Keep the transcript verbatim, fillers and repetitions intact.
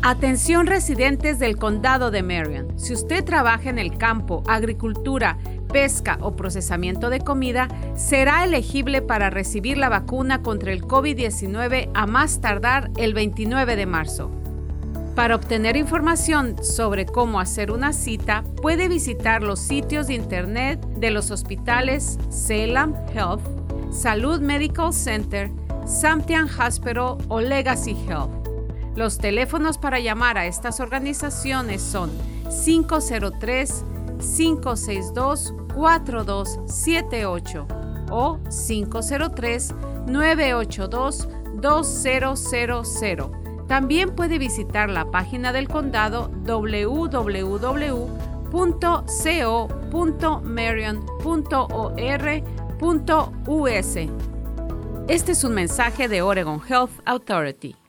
Atención residentes del condado de Marion. Si usted trabaja en el campo, agricultura, pesca o procesamiento de comida, será elegible para recibir la vacuna contra el COVID diecinueve a más tardar el veintinueve de marzo. Para obtener información sobre cómo hacer una cita, puede visitar los sitios de internet de los hospitales Salem Health, Salud Medical Center, Samtian Hospital o Legacy Health. Los teléfonos para llamar a estas organizaciones son cinco cero tres, cinco seis dos, cuatro dos siete ocho o cinco cero tres, nueve ocho dos, dos cero cero cero. También puede visitar la página del condado doble u doble u doble u punto co punto marion punto or punto u s. Este es un mensaje de Oregon Health Authority.